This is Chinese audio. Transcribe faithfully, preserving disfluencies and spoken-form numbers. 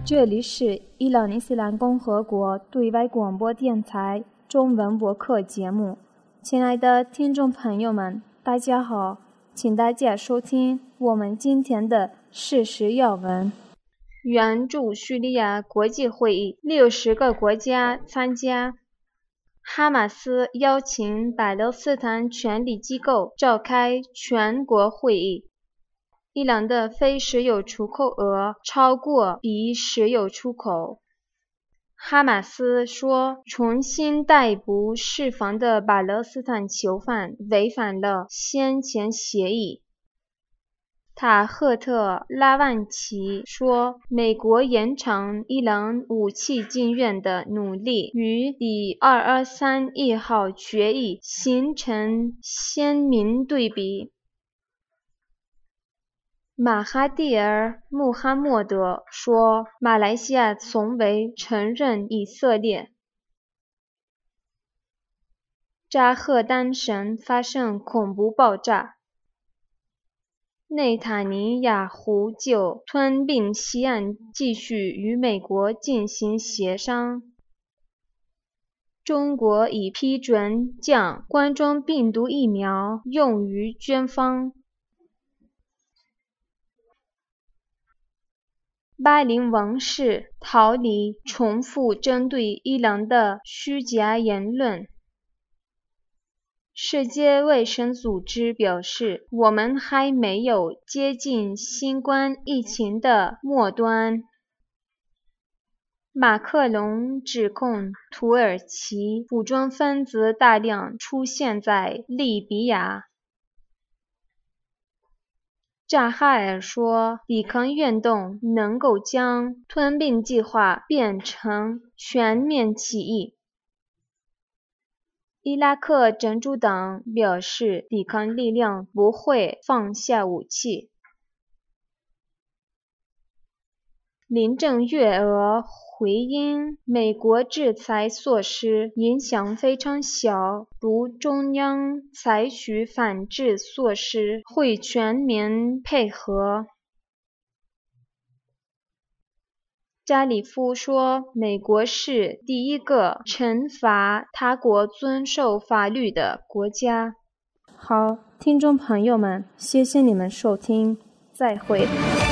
这里是伊朗伊斯兰共和国对外广播电台中文播客节目。亲爱的听众朋友们，大家好，请大家收听我们今天的事实要闻。援助叙利亚国际会议，六十个国家参加。哈马斯邀请巴勒斯坦权力机构召开全国会议。伊朗的非石油出口额超过比石油出口。哈马斯说，重新逮捕释放的巴勒斯坦囚犯违反了先前协议。塔赫特拉万齐说，美国延长伊朗武器禁运的努力与第二二三一号决议形成鲜明对比。马哈蒂尔·穆罕默德说，马来西亚从未承认以色列。扎赫丹省发生恐怖爆炸。内塔尼亚胡就吞并西岸继续与美国进行协商。中国已批准将冠状病毒疫苗用于军方。巴林王室逃离重复针对伊朗的虚假言论。世界卫生组织表示，我们还没有接近新冠疫情的末端。马克龙指控土耳其武装分子大量出现在利比亚。扎哈尔说，抵抗运动能够将吞并计划变成全面起义。伊拉克真主党表示，抵抗力量不会放下武器。林郑月娥回应，美国制裁措施影响非常小，如中央采取反制措施会全面配合。扎里夫说，美国是第一个惩罚他国遵守法律的国家。好，听众朋友们，谢谢你们收听，再会。